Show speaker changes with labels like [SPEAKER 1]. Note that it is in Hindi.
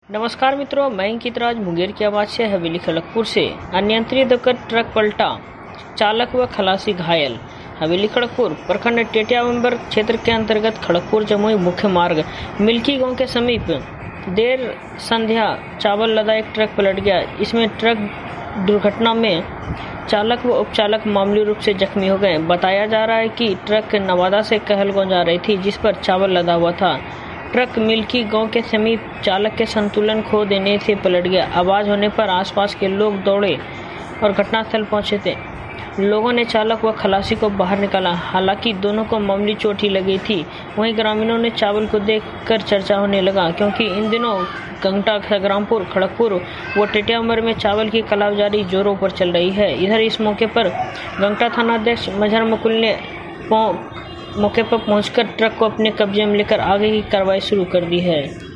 [SPEAKER 1] नमस्कार मित्रों, मैं अंकित राज मुंगेर की आवाज से हवेली खड़गपुर से। अनियंत्रित होकर ट्रक पलटा, चालक व खलासी घायल। हवेली खड़गपुर प्रखंड टेटिया मेंबर क्षेत्र के अंतर्गत खड़गपुर जमुई मुख्य मार्ग मिल्की गांव के समीप देर संध्या चावल लदा एक ट्रक पलट गया। इसमें ट्रक दुर्घटना में चालक व उपचालक मामूली रूप से जख्मी हो गए। बताया जा रहा है कि ट्रक नवादा से कहलगांव जा रही थी, जिस पर चावल लदा हुआ था। ट्रक मिल्की गांव के समीप चालक के संतुलन खो देने से पलट गया। आवाज होने पर आसपास के लोग दौड़े और घटनास्थल पहुंचे थे। लोगों ने चालक व खलासी को बाहर निकाला। हालांकि दोनों को मामूली चोट ही लगी थी। वहीं ग्रामीणों ने चावल को देखकर चर्चा होने लगा, क्योंकि इन दिनों गंगटा, संग्रामपुर, खड़गपुर व टेटियामर में चावल की कालाबाजारी जोरों पर चल रही है। इधर इस मौके पर गंगटा थानाध्यक्ष मजहर मकुल ने मौके पर पहुंचकर ट्रक को अपने कब्जे में लेकर आगे की कार्रवाई शुरू कर दी है।